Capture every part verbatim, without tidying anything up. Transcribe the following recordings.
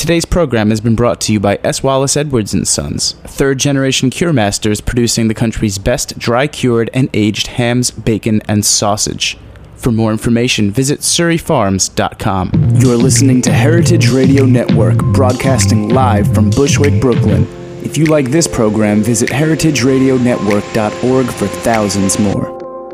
Today's program has been brought to you by S. Wallace Edwards and Sons, third-generation cure masters producing the country's best dry-cured and aged hams, bacon, and sausage. For more information, visit surrey farms dot com. You're listening to Heritage Radio Network, broadcasting live from Bushwick, Brooklyn. If you like this program, visit heritage radio network dot org for thousands more.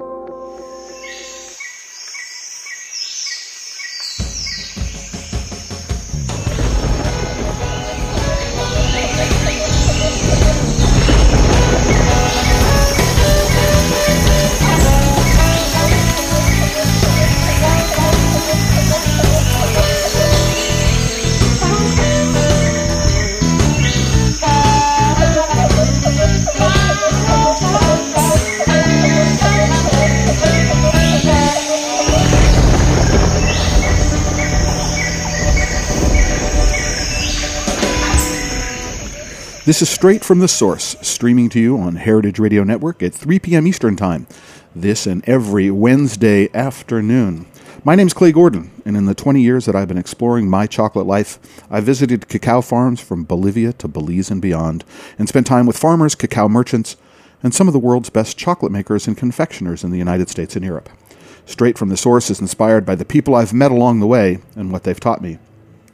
This is Straight from the Source, streaming to you on Heritage Radio Network at three p.m. Eastern Time, this and every Wednesday afternoon. My name's Clay Gordon, and in the twenty years that I've been exploring my chocolate life, I've visited cacao farms from Bolivia to Belize and beyond, and spent time with farmers, cacao merchants, and some of the world's best chocolate makers and confectioners in the United States and Europe. Straight from the Source is inspired by the people I've met along the way and what they've taught me.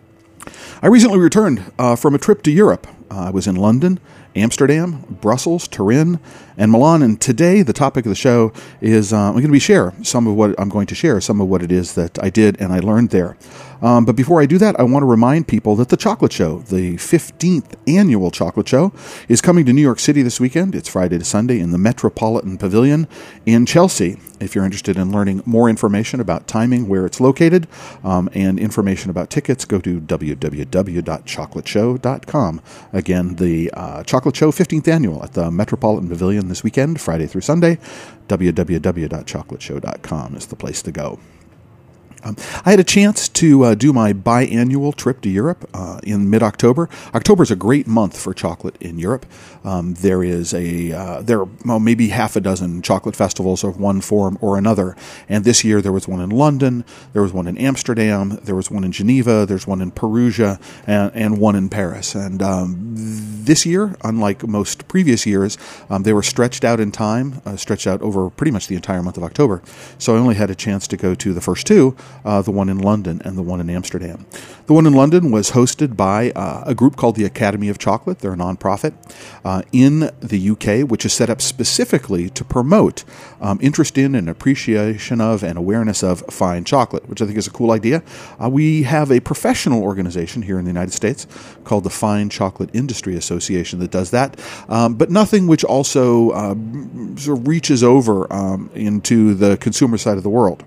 I recently returned uh, from a trip to Europe. Uh, I was in London, Amsterdam, Brussels, Turin, and Milan. And today, the topic of the show is uh, I'm going to be share some of what I'm going to share some of what it is that I did and I learned there. Um, but before I do that, I want to remind people that the Chocolate Show, the fifteenth annual Chocolate Show, is coming to New York City this weekend. It's Friday to Sunday in the Metropolitan Pavilion in Chelsea. If you're interested in learning more information about timing, where it's located, um, and information about tickets, go to w w w dot chocolate show dot com. Again, the uh, Chocolate Show fifteenth annual at the Metropolitan Pavilion this weekend, Friday through Sunday. w w w dot chocolate show dot com is the place to go. Um, I had a chance to uh, do my biannual trip to Europe uh, in mid-October. October is a great month for chocolate in Europe. Um, there is a uh, there are well, maybe half a dozen chocolate festivals of one form or another. And this year there was one in London, there was one in Amsterdam, there was one in Geneva, there's one in Perugia, and, and one in Paris. And um, this year, unlike most previous years, um, they were stretched out in time, uh, stretched out over pretty much the entire month of October. So I only had a chance to go to the first two. Uh, the one in London and the one in Amsterdam. The one in London was hosted by uh, a group called the Academy of Chocolate. They're a nonprofit uh, in the U K, which is set up specifically to promote um, interest in and appreciation of and awareness of fine chocolate, which I think is a cool idea. Uh, we have a professional organization here in the United States called the Fine Chocolate Industry Association that does that, um, but nothing which also uh, sort of reaches over um, into the consumer side of the world.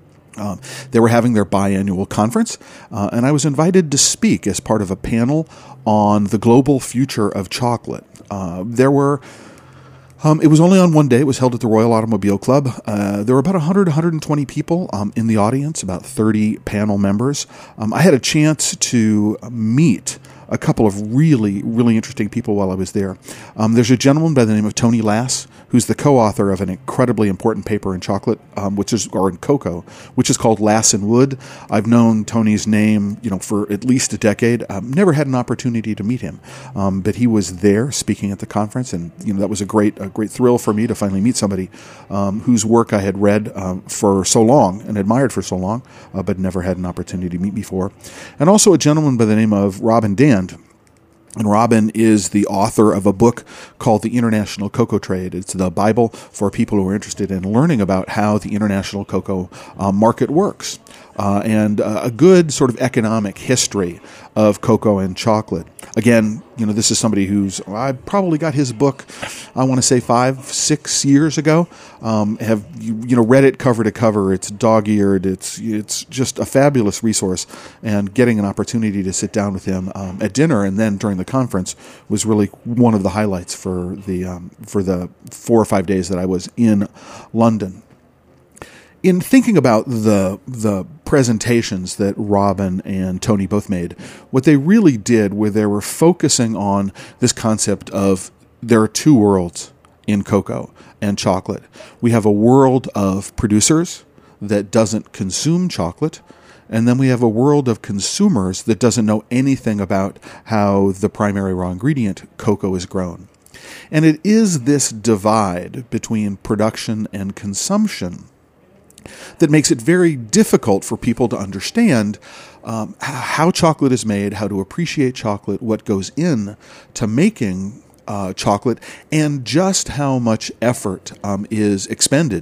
Um, they were having their biannual conference, uh, and I was invited to speak as part of a panel on the global future of chocolate. Uh, there were, um, it was only on one day. It was held at the Royal Automobile Club. Uh, there were about one hundred, one hundred twenty people um, in the audience, about thirty panel members. Um, I had a chance to meet a couple of really, really interesting people while I was there. Um, there's a gentleman by the name of Tony Lass, who's the co-author of an incredibly important paper in chocolate, um, which is or in cocoa, which is called Lass and Wood. I've known Tony's name, you know, for at least a decade. Um, never had an opportunity to meet him, um, but he was there speaking at the conference, and you know that was a great, a great thrill for me to finally meet somebody um, whose work I had read um, for so long and admired for so long, uh, but never had an opportunity to meet before. And also a gentleman by the name of Robin Dand. And Robin is the author of a book called The International Cocoa Trade. It's the Bible for people who are interested in learning about how the international cocoa uh, market works. Uh, and uh, a good sort of economic history of cocoa and chocolate. Again, you know, this is somebody who's, I probably got his book, I want to say five, six years ago. Um, have, you, you know, read it cover to cover. It's dog-eared. It's it's just a fabulous resource. And getting an opportunity to sit down with him um, at dinner and then during the conference was really one of the highlights for the um, for the four or five days that I was in London. In thinking about the the presentations that Robin and Tony both made, what they really did was they were focusing on this concept of there are two worlds in cocoa and chocolate. We have a world of producers that doesn't consume chocolate, And then we have a world of consumers that doesn't know anything about how the primary raw ingredient, cocoa, is grown. And it is this divide between production and consumption that makes it very difficult for people to understand um, how chocolate is made, how to appreciate chocolate, what goes in to making uh, chocolate, and just how much effort um, is expended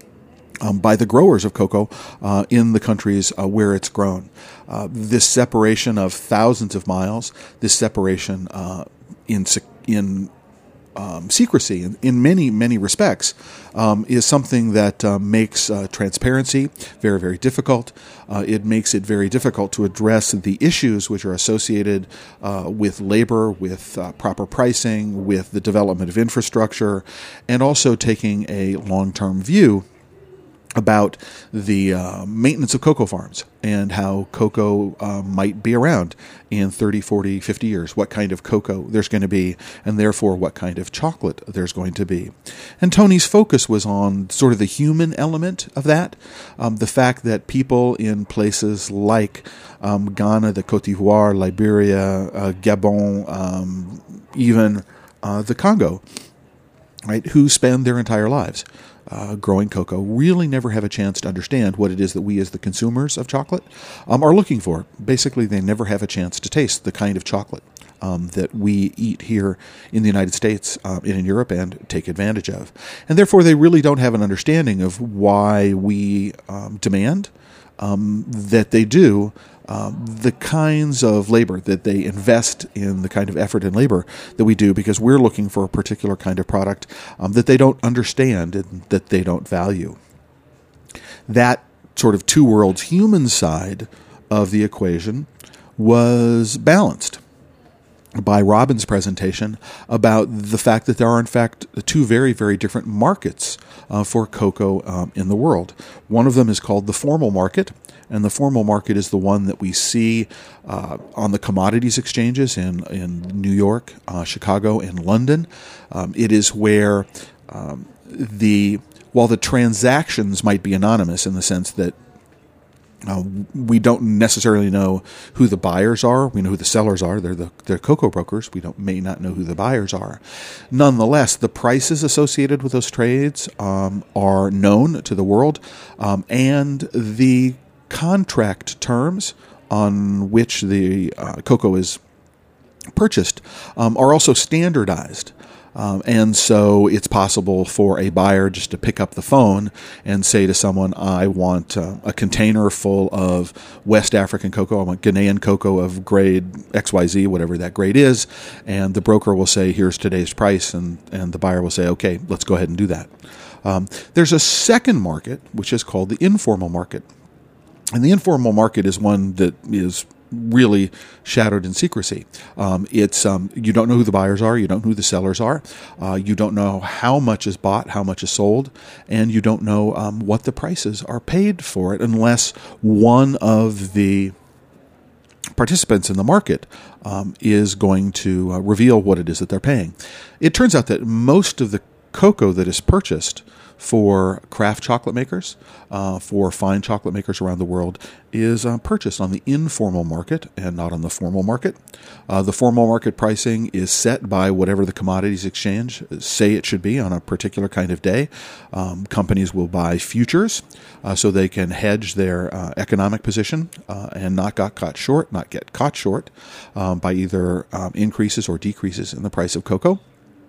Um, by the growers of cocoa uh, in the countries uh, where it's grown. Uh, this separation of thousands of miles, this separation uh, in in um, secrecy, in, in many, many respects, um, is something that uh, makes uh, transparency very, very difficult. Uh, it makes it very difficult to address the issues which are associated uh, with labor, with uh, proper pricing, with the development of infrastructure, and also taking a long-term view about the uh, maintenance of cocoa farms and how cocoa uh, might be around in thirty, forty, fifty years, what kind of cocoa there's going to be, and therefore what kind of chocolate there's going to be. And Tony's focus was on sort of the human element of that, um, the fact that people in places like um, Ghana, the Côte d'Ivoire, Liberia, uh, Gabon, um, even uh, the Congo, right, who spend their entire lives Uh, growing cocoa, really never have a chance to understand what it is that we as the consumers of chocolate um, are looking for. Basically, they never have a chance to taste the kind of chocolate um, that we eat here in the United States uh, and in Europe and take advantage of. And therefore, they really don't have an understanding of why we um, demand um, that they do Um, the kinds of labor that they invest in, the kind of effort and labor that we do, because we're looking for a particular kind of product um, that they don't understand and that they don't value. That sort of two worlds human side of the equation was balanced by Robin's presentation about the fact that there are, in fact, two very, very different markets uh, for cocoa um, in the world. One of them is called the formal market, and the formal market is the one that we see uh, on the commodities exchanges in, in New York, uh, Chicago, and London. Um, it is where um, the while the transactions might be anonymous in the sense that Uh, we don't necessarily know who the buyers are. We know who the sellers are. They're the they're cocoa brokers. We don't may not know who the buyers are. Nonetheless, the prices associated with those trades um, are known to the world, um, and the contract terms on which the uh, cocoa is purchased um, are also standardized. Um, and so it's possible for a buyer just to pick up the phone and say to someone, I want uh, a container full of West African cocoa. I want Ghanaian cocoa of grade X Y Z, whatever that grade is. And the broker will say, here's today's price. And, and the buyer will say, okay, let's go ahead and do that. Um, there's a second market, which is called the informal market. And the informal market is one that is really shadowed in secrecy. Um, it's um, you don't know who the buyers are, you don't know who the sellers are, uh, you don't know how much is bought, how much is sold, and you don't know um, what the prices are paid for it unless one of the participants in the market um, is going to uh, reveal what it is that they're paying. It turns out that most of the cocoa that is purchased for craft chocolate makers, uh, for fine chocolate makers around the world, is uh, purchased on the informal market and not on the formal market. Uh, the formal market pricing is set by whatever the commodities exchange say it should be on a particular kind of day. Um, companies will buy futures uh, so they can hedge their uh, economic position uh, and not got caught short, not get caught short um, by either um, increases or decreases in the price of cocoa.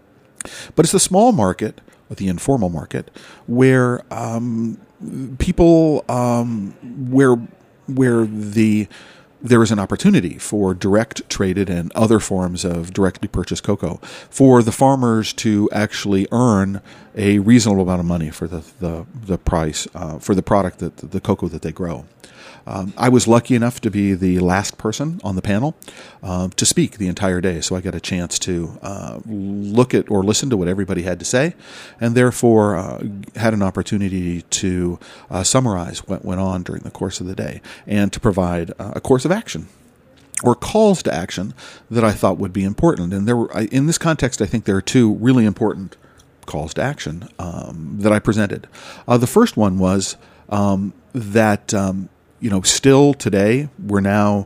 But it's the small market, the informal market, where um, people, um, where where the there is an opportunity for direct traded and other forms of directly purchased cocoa for the farmers to actually earn a reasonable amount of money for the the, the price uh, for the product that the cocoa that they grow. Um, I was lucky enough to be the last person on the panel uh, to speak the entire day, so I got a chance to uh, look at or listen to what everybody had to say, and therefore uh, had an opportunity to uh, summarize what went on during the course of the day and to provide uh, a course of action or calls to action that I thought would be important. And there were, in this context, I think there are two really important calls to action um, that I presented. Uh, the first one was um, that um, you know, still today, we're now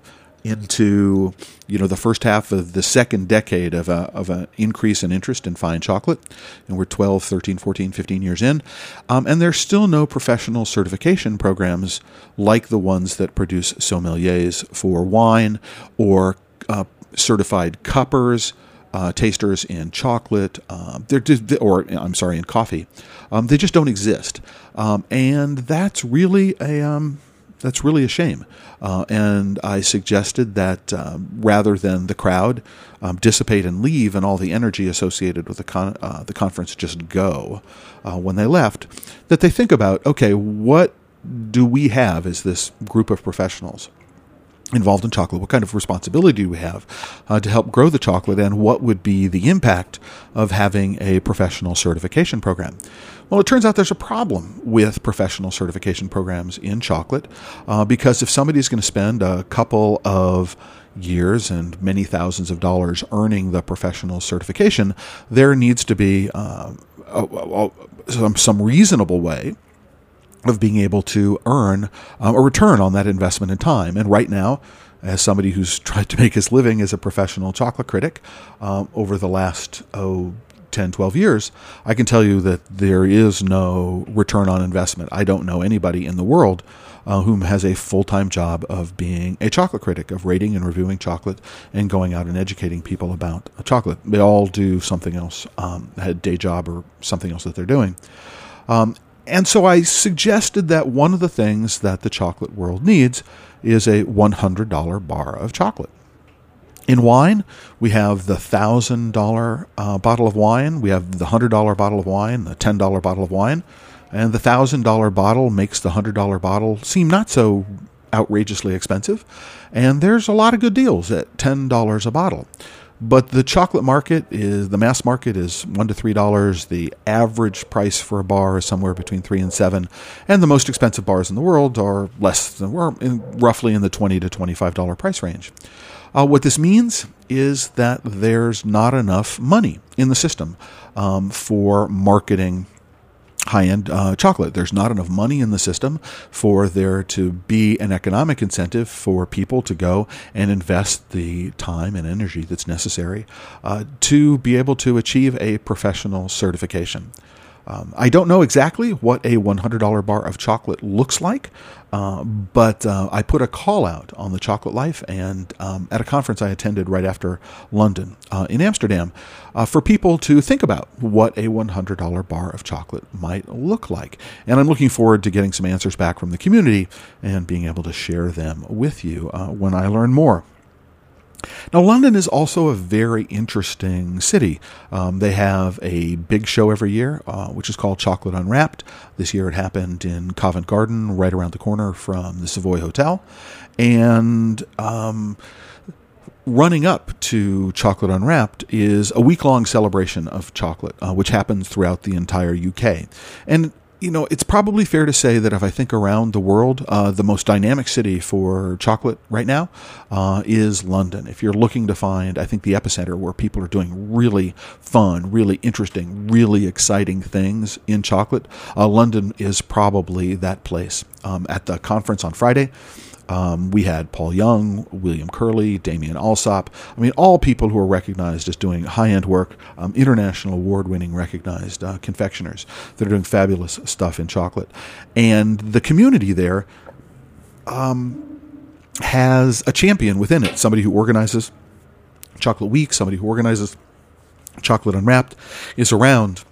into, you know, the first half of the second decade of a, of an increase in interest in fine chocolate. And we're twelve, thirteen, fourteen, fifteen years in. Um, and there's still no professional certification programs like the ones that produce sommeliers for wine or uh, certified cuppers, uh, tasters in chocolate, uh, they're just, or I'm sorry, in coffee. Um, they just don't exist. Um, and that's really a... Um, That's really a shame. Uh, and I suggested that um, rather than the crowd um, dissipate and leave and all the energy associated with the con- uh, the conference just go uh, when they left, that they think about, okay, what do we have as this group of professionals involved in chocolate? What kind of responsibility do we have uh, to help grow the chocolate, and what would be the impact of having a professional certification program? Well, it turns out there's a problem with professional certification programs in chocolate uh, because if somebody's going to spend a couple of years and many thousands of dollars earning the professional certification, there needs to be uh, a, a, some, some reasonable way of being able to earn um, a return on that investment in time. And right now, as somebody who's tried to make his living as a professional chocolate critic um, over the last, oh, ten, twelve years, I can tell you that there is no return on investment. I don't know anybody in the world uh, whom has a full-time job of being a chocolate critic, of rating and reviewing chocolate and going out and educating people about chocolate. They all do something else, um, a day job or something else that they're doing. Um, And so I suggested that one of the things that the chocolate world needs is a one hundred dollars bar of chocolate. In wine, we have the one thousand dollars uh, bottle of wine, we have the one hundred dollars bottle of wine, the ten dollars bottle of wine, and the one thousand dollars bottle makes the one hundred dollars bottle seem not so outrageously expensive, and there's a lot of good deals at ten dollars a bottle. But the chocolate market is, the mass market is one to three dollars. The average price for a bar is somewhere between three and seven, and the most expensive bars in the world are less than, we're in, roughly in the twenty to twenty-five dollars price range. Uh, what this means is that there's not enough money in the system um, for marketing high-end uh, chocolate. There's not enough money in the system for there to be an economic incentive for people to go and invest the time and energy that's necessary uh, to be able to achieve a professional certification. Um, I don't know exactly what a one hundred dollars bar of chocolate looks like, uh, but uh, I put a call out on the Chocolate Life and um, at a conference I attended right after London uh, in Amsterdam uh, for people to think about what a one hundred dollars bar of chocolate might look like. And I'm looking forward to getting some answers back from the community and being able to share them with you uh, when I learn more. Now, London is also a very interesting city. Um, they have a big show every year, uh, which is called Chocolate Unwrapped. This year it happened in Covent Garden, right around the corner from the Savoy Hotel. And um, running up to Chocolate Unwrapped is a week-long celebration of chocolate, uh, which happens throughout the entire U K. And you know, it's probably fair to say that if I think around the world, uh, the most dynamic city for chocolate right now uh, is London. If you're looking to find, I think, the epicenter where people are doing really fun, really interesting, really exciting things in chocolate, uh, London is probably that place. Um, at the conference on Friday, Um, we had Paul Young, William Curley, Damien Alsop. I mean, all people who are recognized as doing high-end work, um, international award-winning recognized uh, confectioners that are doing fabulous stuff in chocolate. And the community there um, has a champion within it, somebody who organizes Chocolate Week, somebody who organizes Chocolate Unwrapped, is around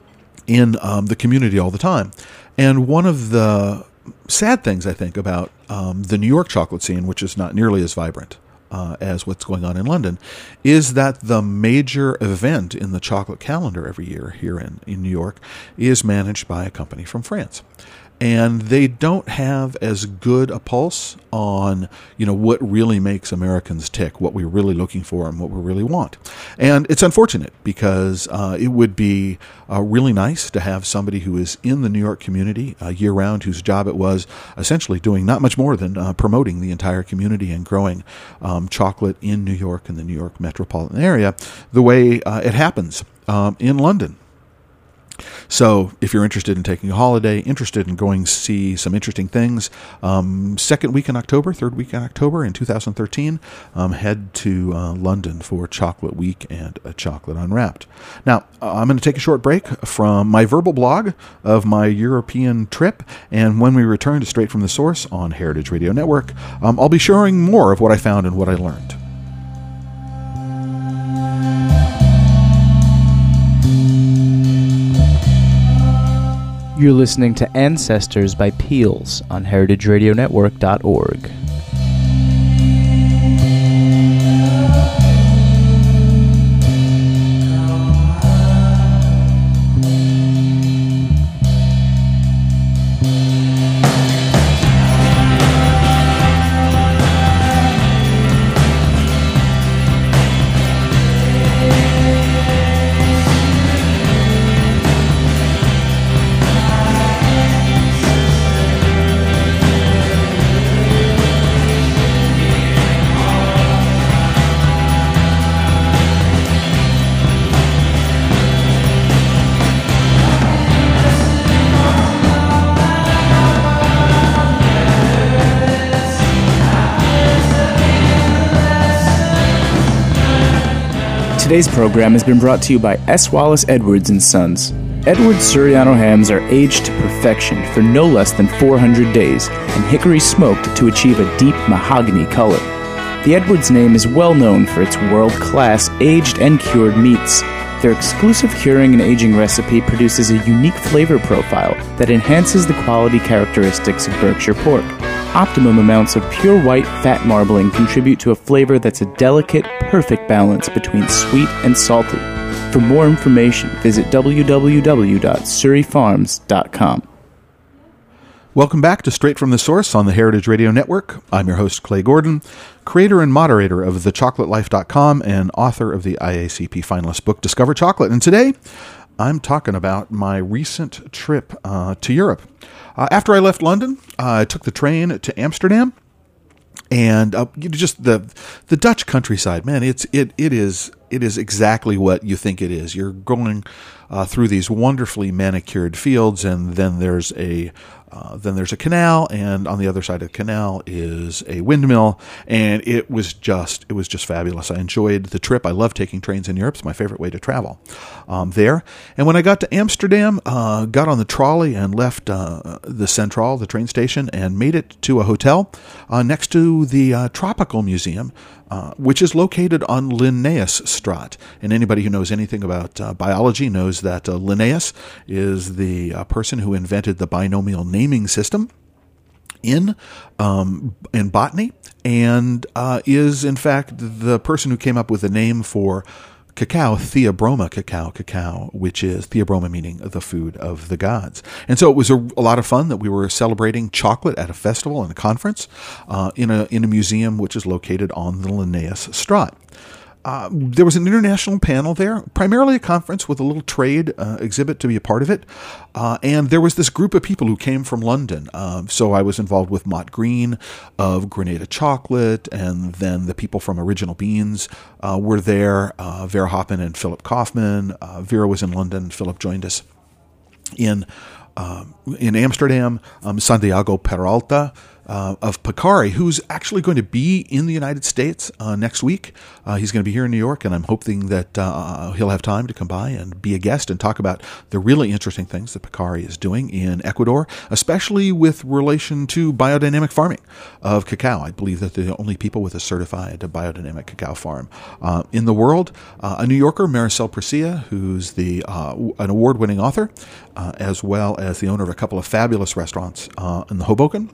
in um, the community all the time. And one of the sad things, I think, about um, the New York chocolate scene, which is not nearly as vibrant uh, as what's going on in London, is that the major event in the chocolate calendar every year here in, in New York is managed by a company from France. And they don't have as good a pulse on, you know, what really makes Americans tick, what we're really looking for and what we really want. And it's unfortunate because uh, it would be uh, really nice to have somebody who is in the New York community uh, year-round, whose job it was essentially doing not much more than uh, promoting the entire community and growing um, chocolate in New York and the New York metropolitan area the way uh, it happens um, in London. So if you're interested in taking a holiday, interested in going to see some interesting things, um, second week in October, third week in October in two thousand thirteen, um, head to uh, London for Chocolate Week and a Chocolate Unwrapped. Now, uh, I'm going to take a short break from my verbal blog of my European trip, and when we return to Straight from the Source on Heritage Radio Network, um, I'll be sharing more of what I found and what I learned. You're listening to Ancestors by Peels on heritage radio network dot org. Today's program has been brought to you by S. Wallace Edwards and Sons. Edwards Suriano hams are aged to perfection for no less than four hundred days and hickory smoked to achieve a deep mahogany color. The Edwards name is well known for its world-class aged and cured meats. Their exclusive curing and aging recipe produces a unique flavor profile that enhances the quality characteristics of Berkshire pork. Optimum amounts of pure white fat marbling contribute to a flavor that's a delicate, perfect balance between sweet and salty. For more information, visit w w w dot surrey farms dot com. Welcome back to Straight from the Source on the Heritage Radio Network. I'm your host, Clay Gordon, creator and moderator of the chocolate life dot com and author of the I A C P finalist book, Discover Chocolate. And today, I'm talking about my recent trip uh, to Europe. Uh, after I left London, uh, I took the train to Amsterdam, and uh, just the the Dutch countryside, man, it's it it is it is exactly what you think it is. You're going uh, through these wonderfully manicured fields, and then there's a Uh, then there's a canal, and on the other side of the canal is a windmill, and it was just it was just fabulous. I enjoyed the trip. I love taking trains in Europe. It's my favorite way to travel um, there. And when I got to Amsterdam, uh, got on the trolley and left uh, the Centraal, the train station, and made it to a hotel uh, next to the uh, Tropical Museum, Uh, which is located on Linnaeusstraat. And anybody who knows anything about uh, biology knows that uh, Linnaeus is the uh, person who invented the binomial naming system in um, in botany, and uh, is in fact the person who came up with the name for cacao, Theobroma cacao, cacao, which is Theobroma meaning the food of the gods. And so it was a, a lot of fun that we were celebrating chocolate at a festival and a conference uh, in a in a museum which is located on the Linnaeusstraat. Uh, there was an international panel there, primarily a conference with a little trade uh, exhibit to be a part of it. Uh, and there was this group of people who came from London. Um, so I was involved with Mott Green of Grenada Chocolate, and then the people from Original Beans uh, were there, uh, Vera Hoppen and Philip Kaufman. Uh, Vera was in London. Philip joined us in, um, in Amsterdam. Um, Santiago Peralta Uh, of Picari, who's actually going to be in the United States uh, next week. Uh, he's going to be here in New York, and I'm hoping that uh, he'll have time to come by and be a guest and talk about the really interesting things that Picari is doing in Ecuador, especially with relation to biodynamic farming of cacao. I believe that they're the only people with a certified biodynamic cacao farm uh, in the world. Uh, a New Yorker, Maricel Presilla, who's the uh, an award-winning author, uh, as well as the owner of a couple of fabulous restaurants uh, in the Hoboken.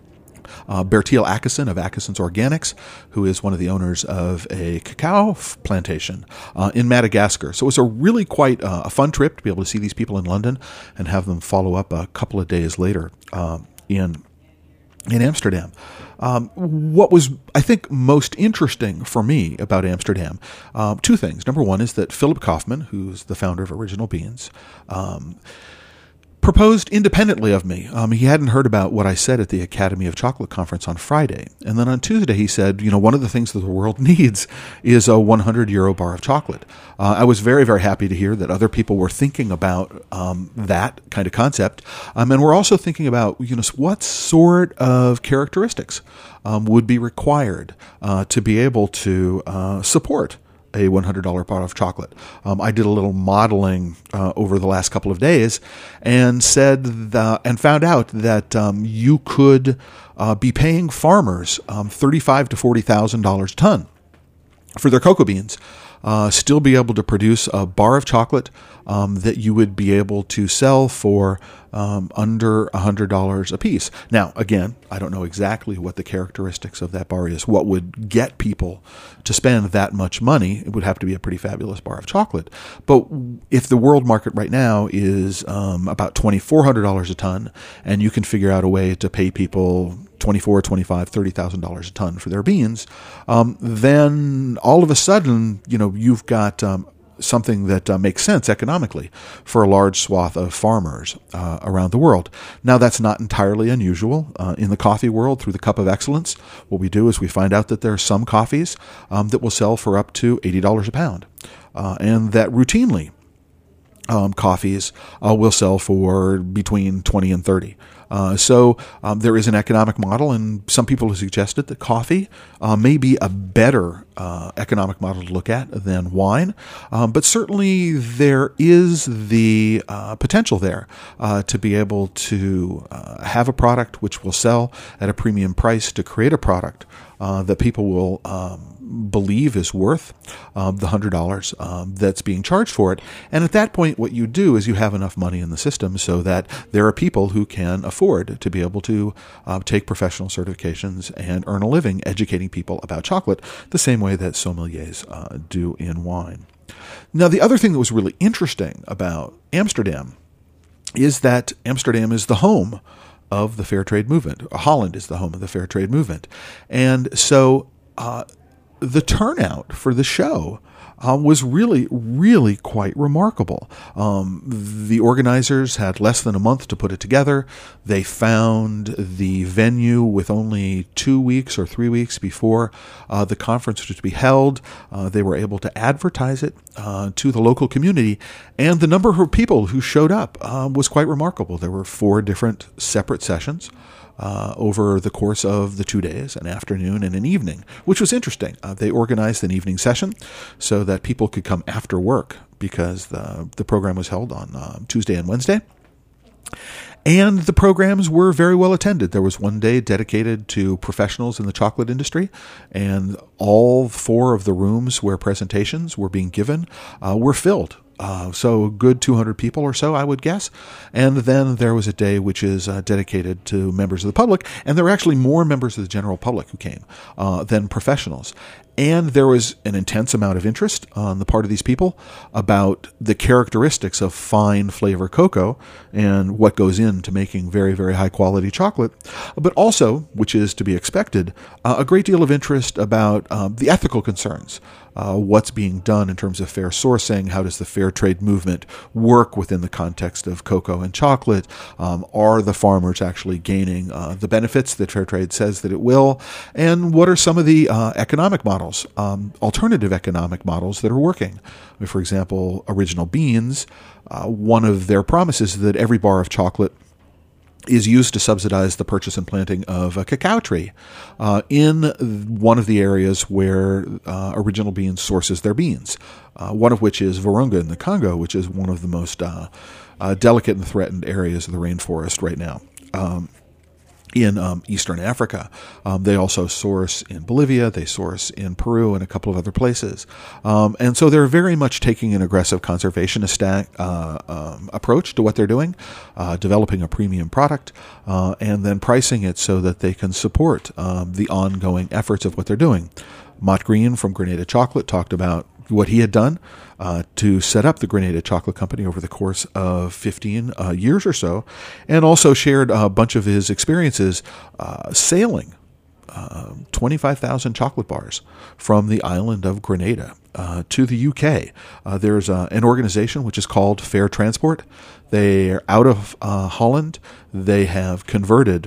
Uh, Bertil Akison of Akison's Organics, who is one of the owners of a cacao plantation uh, in Madagascar. So it was a really quite uh, a fun trip to be able to see these people in London and have them follow up a couple of days later uh, in in Amsterdam. Um, what was, I think, most interesting for me about Amsterdam, uh, two things. Number one is that Philip Kaufman, who's the founder of Original Beans, um, proposed independently of me. Um, he hadn't heard about what I said at the Academy of Chocolate conference on Friday. And then on Tuesday, he said, you know, one of the things that the world needs is a one hundred euro bar of chocolate. Uh, I was very, very happy to hear that other people were thinking about um, that kind of concept. Um, and we're also thinking about, you know, what sort of characteristics um, would be required uh, to be able to uh, support a one hundred dollars bar of chocolate. Um, I did a little modeling uh, over the last couple of days and said the, and found out that um, you could uh, be paying farmers um, thirty-five thousand to forty thousand dollars a ton for their cocoa beans, uh, still be able to produce a bar of chocolate um, that you would be able to sell for um, under one hundred dollars a piece. Now, again, I don't know exactly what the characteristics of that bar is. What would get people to spend that much money? It would have to be a pretty fabulous bar of chocolate. But if the world market right now is um, about twenty-four hundred dollars a ton, and you can figure out a way to pay people twenty-four, twenty-five, thirty thousand dollars a ton for their beans, um, then all of a sudden, you know, you've got um, something that uh, makes sense economically for a large swath of farmers uh, around the world. Now, that's not entirely unusual. Uh, in the coffee world, through the Cup of Excellence, what we do is we find out that there are some coffees um, that will sell for up to eighty dollars a pound, uh, and that routinely um, coffees uh, will sell for between twenty and thirty. Uh, so um, there is an economic model, and some people have suggested that coffee uh, may be a better uh, economic model to look at than wine. Um, but certainly there is the uh, potential there uh, to be able to uh, have a product which will sell at a premium price, to create a product uh, that people will um, believe is worth um, the one hundred dollars um, that's being charged for it. And at that point, what you do is you have enough money in the system so that there are people who can afford to be able to uh, take professional certifications and earn a living educating people about chocolate the same way that sommeliers uh, do in wine. Now, the other thing that was really interesting about Amsterdam is that Amsterdam is the home of the fair trade movement. Holland is the home of the fair trade movement. And so uh, the turnout for the show uh, was really, really quite remarkable. Um, the organizers had less than a month to put it together. They found the venue with only two weeks or three weeks before uh, the conference was to be held. Uh, they were able to advertise it uh, to the local community, and the number of people who showed up uh, was quite remarkable. There were four different separate sessions Uh, over the course of the two days, an afternoon and an evening, which was interesting. Uh, they organized an evening session so that people could come after work, because the, the program was held on uh, Tuesday and Wednesday. And the programs were very well attended. There was one day dedicated to professionals in the chocolate industry, and all four of the rooms where presentations were being given uh, were filled. Uh, so a good two hundred people or so, I would guess. And then there was a day which is uh, dedicated to members of the public, and there were actually more members of the general public who came uh, than professionals. And there was an intense amount of interest on the part of these people about the characteristics of fine flavor cocoa and what goes into making very, very high quality chocolate. But also, which is to be expected, uh, a great deal of interest about um, the ethical concerns. Uh, what's being done in terms of fair sourcing? How does the fair trade movement work within the context of cocoa and chocolate? Um, are the farmers actually gaining uh, the benefits that fair trade says that it will? And what are some of the uh, economic models, um, alternative economic models that are working? For example, Original Beans, uh, one of their promises is that every bar of chocolate is used to subsidize the purchase and planting of a cacao tree uh, in one of the areas where uh, Original Beans sources their beans, uh, one of which is Virunga in the Congo, which is one of the most uh, uh, delicate and threatened areas of the rainforest right now. Um, in um, Eastern Africa. Um, they also source in Bolivia, they source in Peru and a couple of other places. Um, and so they're very much taking an aggressive conservationist uh, um, approach to what they're doing, uh, developing a premium product, uh, and then pricing it so that they can support um, the ongoing efforts of what they're doing. Mott Green from Grenada Chocolate talked about what he had done uh, to set up the Grenada Chocolate Company over the course of fifteen uh, years or so, and also shared a bunch of his experiences uh, sailing uh, twenty-five thousand chocolate bars from the island of Grenada uh, to the U K. Uh, there's uh, an organization which is called Fair Transport. They are out of uh, Holland. They have converted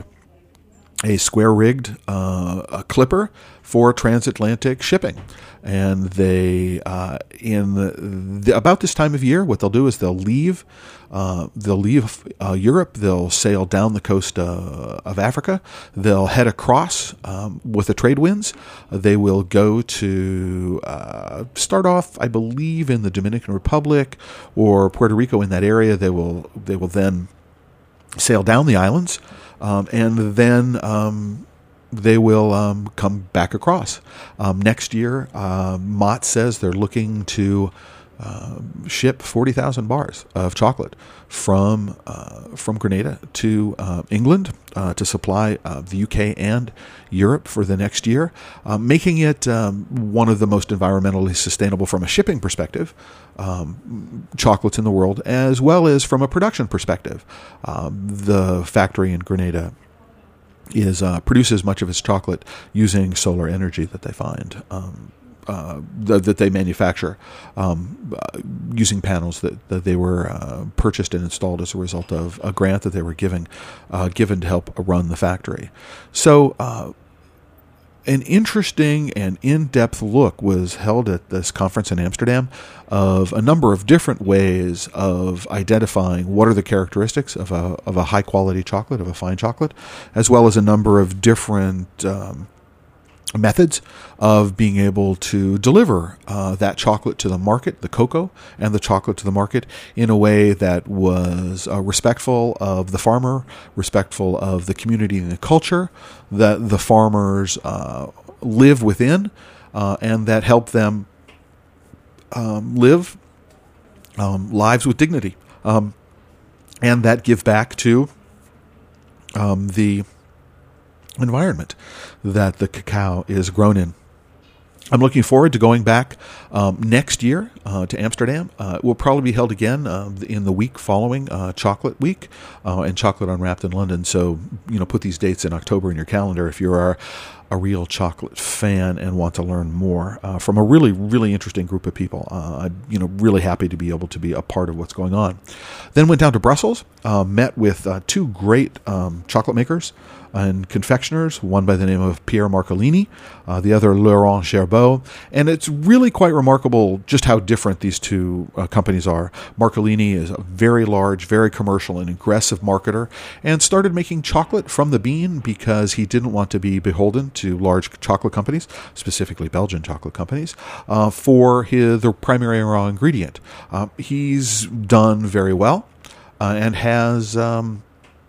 a square-rigged uh, a clipper for transatlantic shipping. And they, uh, in the, the, about this time of year, what they'll do is they'll leave, uh, they'll leave uh, Europe. They'll sail down the coast uh, of Africa. They'll head across um, with the trade winds. They will go to uh, start off, I believe, in the Dominican Republic or Puerto Rico, in that area. They will, they will then sail down the islands, um, and then. Um, They will um, come back across. Um, next year, uh, Mott says they're looking to uh, ship forty thousand bars of chocolate from uh, from Grenada to uh, England uh, to supply uh, the U K and Europe for the next year, uh, making it um, one of the most environmentally sustainable from a shipping perspective um, chocolates in the world, as well as from a production perspective. Um, the factory in Grenada is uh, produces much of its chocolate using solar energy that they find um, uh, th- that they manufacture um, uh, using panels that, that they were uh, purchased and installed as a result of a grant that they were giving uh, given to help run the factory. So uh, an interesting and in-depth look was held at this conference in Amsterdam of a number of different ways of identifying what are the characteristics of a of a high-quality chocolate, of a fine chocolate, as well as a number of different um, methods of being able to deliver uh, that chocolate to the market, the cocoa and the chocolate to the market, in a way that was uh, respectful of the farmer, respectful of the community and the culture that the farmers uh, live within, uh, and that help them um, live um, lives with dignity, um, and that give back to um, the environment that the cacao is grown in. I'm looking forward to going back um, next year uh, to Amsterdam. Uh, it will probably be held again uh, in the week following uh, Chocolate Week uh, and Chocolate Unwrapped in London. So, you know, put these dates in October in your calendar if you are a real chocolate fan and want to learn more uh, from a really, really interesting group of people. Uh, I'm, you know, really happy to be able to be a part of what's going on. Then went down to Brussels, uh, met with uh, two great um, chocolate makers and confectioners, one by the name of Pierre Marcolini, uh, the other Laurent Gerbeau. And it's really quite remarkable just how different these two uh, companies are. Marcolini is a very large, very commercial and aggressive marketer, and started making chocolate from the bean because he didn't want to be beholden to large chocolate companies, specifically Belgian chocolate companies, uh, for his, the primary raw ingredient. Uh, he's done very well uh, and has Um,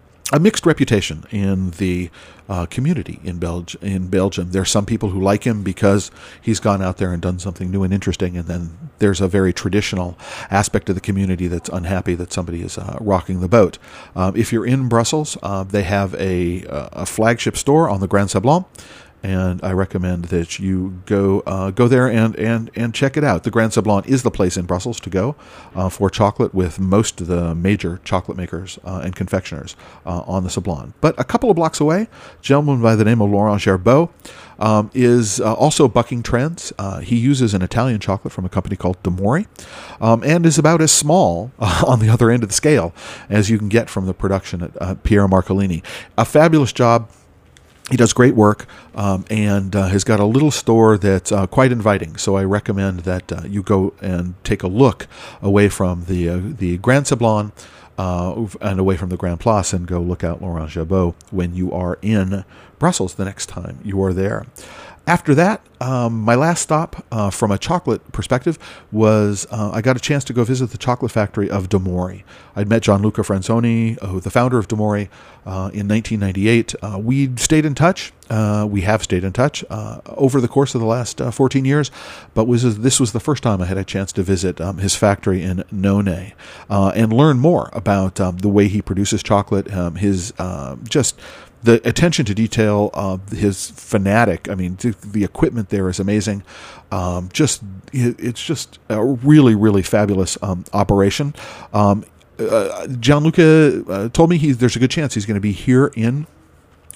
a mixed reputation in the uh, community in, Belg- in Belgium. There are some people who like him because he's gone out there and done something new and interesting, and then there's a very traditional aspect of the community that's unhappy that somebody is uh, rocking the boat. Um, if you're in Brussels, uh, they have a, a flagship store on the Grand Sablon, and I recommend that you go uh, go there and, and, and check it out. The Grand Sablon is the place in Brussels to go uh, for chocolate, with most of the major chocolate makers uh, and confectioners uh, on the Sablon. But a couple of blocks away, a gentleman by the name of Laurent Gerbeau um, is uh, also bucking trends. Uh, he uses an Italian chocolate from a company called D'Amore, um, and is about as small uh, on the other end of the scale as you can get from the production at uh, Pierre Marcolini. A fabulous job. He does great work um, and uh, has got a little store that's uh, quite inviting. So I recommend that uh, you go and take a look away from the uh, the Grand Sablon uh, and away from the Grand Place, and go look out Laurent Gerbeau when you are in Brussels the next time you are there. After that, um, my last stop uh, from a chocolate perspective was uh, I got a chance to go visit the chocolate factory of D'Amore. I'd met Gianluca Franzoni, uh, the founder of D'Amore, uh, in nineteen ninety-eight. Uh, we stayed in touch. Uh, we have stayed in touch uh, over the course of the last uh, fourteen years, but was this was the first time I had a chance to visit um, his factory in Nonay uh, and learn more about um, the way he produces chocolate, um, his uh, just... the attention to detail, uh, his fanatic. I mean, the, the equipment there is amazing. Um, just it, it's just a really, really fabulous um, operation. Um, uh, Gianluca uh, told me he, there's a good chance he's going to be here in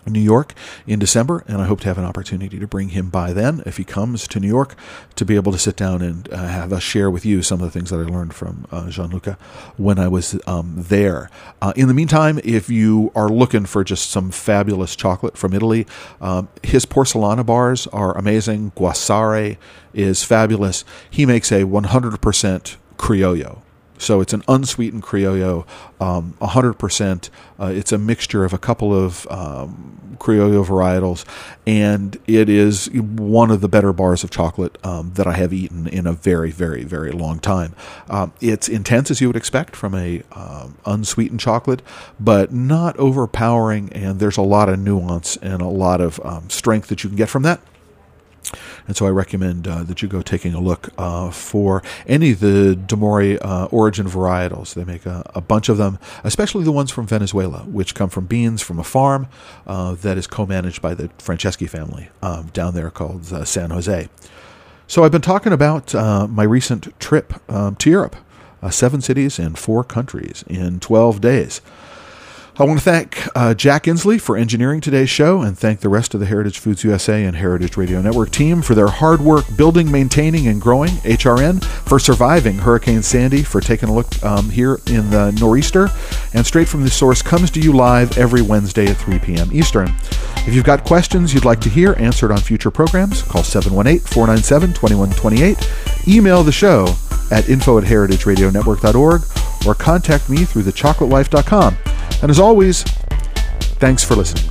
New York in December, and I hope to have an opportunity to bring him by then, if he comes to New York, to be able to sit down and uh, have us share with you some of the things that I learned from uh, Gianluca when I was um, there. Uh, in the meantime, if you are looking for just some fabulous chocolate from Italy, um, his Porcelana bars are amazing. Guassare is fabulous. He makes a one hundred percent Criollo. So it's an unsweetened Criollo, um, one hundred percent. Uh, it's a mixture of a couple of um, Criollo varietals, and it is one of the better bars of chocolate um, that I have eaten in a very, very, very long time. Um, it's intense, as you would expect from a um, unsweetened chocolate, but not overpowering, and there's a lot of nuance and a lot of um, strength that you can get from that. And so I recommend uh, that you go taking a look uh, for any of the D'Amore uh, origin varietals. They make a, a bunch of them, especially the ones from Venezuela, which come from beans from a farm uh, that is co-managed by the Franceschi family um, down there called uh, San Jose. So I've been talking about uh, my recent trip um, to Europe, uh, seven cities and four countries in twelve days. I want to thank uh, Jack Inslee for engineering today's show, and thank the rest of the Heritage Foods U S A and Heritage Radio Network team for their hard work building, maintaining, and growing H R N, for surviving Hurricane Sandy, for taking a look um, here in the Nor'easter, and Straight from the Source comes to you live every Wednesday at three p.m. Eastern. If you've got questions you'd like to hear answered on future programs, call seven one eight, four nine seven, two one two eight, email the show at info at heritage radio network dot org, or contact me through the chocolate life dot com. And as always, thanks for listening.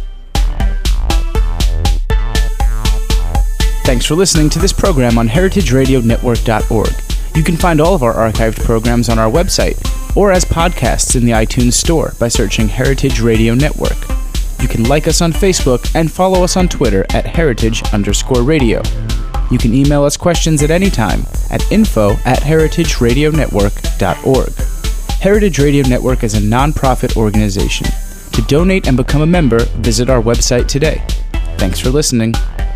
Thanks for listening to this program on heritage radio network dot org. You can find all of our archived programs on our website or as podcasts in the iTunes Store by searching Heritage Radio Network. You can like us on Facebook and follow us on Twitter at heritage underscore radio. You can email us questions at any time at info at heritage radio network dot org. Heritage Radio Network is a non-profit organization. To donate and become a member, visit our website today. Thanks for listening.